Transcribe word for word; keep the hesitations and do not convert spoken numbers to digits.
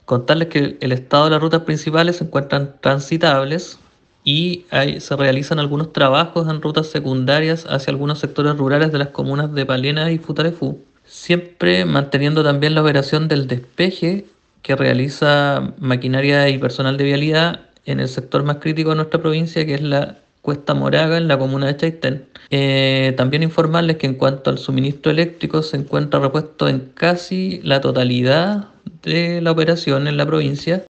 Contarles que el estado de las rutas principales se encuentran transitables y hay- se realizan algunos trabajos en rutas secundarias hacia algunos sectores rurales de las comunas de Palena y Futarefú, siempre manteniendo también la operación del despeje que realiza maquinaria y personal de vialidad en el sector más crítico de nuestra provincia, que es la Cuesta Moraga, en la comuna de Chaitén. Eh, también informarles que en cuanto al suministro eléctrico se encuentra repuesto en casi la totalidad de la operación en la provincia